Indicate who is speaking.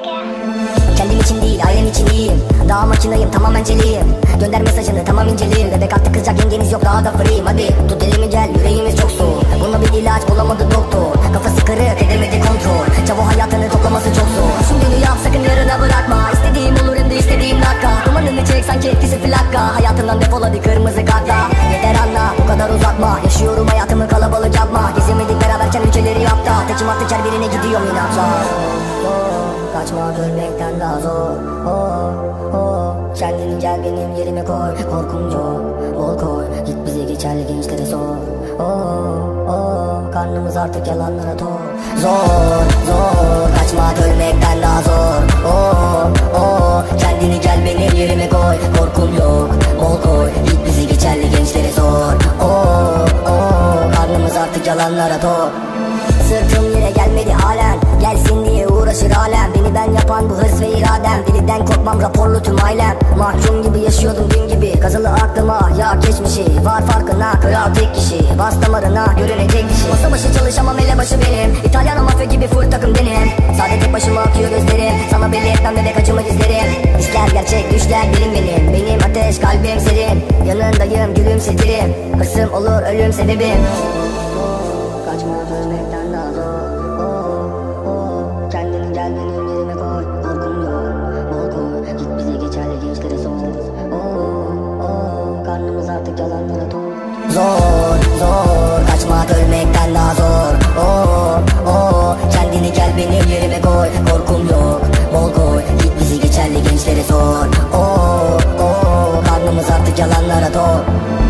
Speaker 1: Kendim için değil ailem için iyiyim. Daha makinayım tamamen celiyim. Gönder mesajını tamam inceleyim. Bebek artık kızacak yengeniz yok daha da free'yim. Hadi tut elimi gel yüreğimiz çok soğuk. Buna bir ilaç bulamadı doktor. Kafası kırık edemedi kontrol. Çavo hayatını toplaması çok zor. Şimdi yap sakın yarına bırakma. İstediğim olur hem de istediğim dakika. Dumanını çek sanki etkisi plaka. Hayatından defol hadi kırmızı kartla. Yeter anla bu kadar uzatma. Yaşıyorum hayatımı kalabalık yapma. Gezemedik beraberken ülkeleri yapta. Tekim attı ker birine gidiyorum inatla. Kaçma ölmekten daha zor. Kendini gel benim yerime koy. Korkum yok bol koy. Git bizi geçerli gençlere sor. Karnımız artık yalanlara tok. Zor kaçma ölmekten daha zor. Kendini gel benim yerime koy. Korkum yok bol koy. Git bizi geçerli gençlere sor. Karnımız artık yalanlara tok. Sırtım yere gelmedi halen. Gelsin diye uğraşır alem. Beni ben yapan bu hırs ve iradem. Deliden korkmam raporlu tüm ailem. Mahkum gibi yaşıyordum dün gibi. Kazılı aklıma ya geçmişi. Var farkına kral tek kişi. Bas damarına görünecek dişi. Masa başı çalışamam elebaşı benim. İtalyan mafya gibi full takım benim. Sade tek başıma akıyor gözlerim. Sana belli etmem bebek acımı gizlerim. İşler gerçek düşler benim. Benim ateş kalbim serin. Yanındayım gülümsetirim. Hırsım olur ölüm sebebim. Kaçma ölmekten daha zor. Kendini gel benim yerime koy. Korkum yok bol koy. Git bize geçerli gençlere sor. Karnımız artık yalanlara tok. Zor kaçmak ölmekten daha zor. Kendini gel benim yerime koy. Korkum yok bol koy. Git bizi geçerli gençlere sor. Karnımız artık yalanlara tok.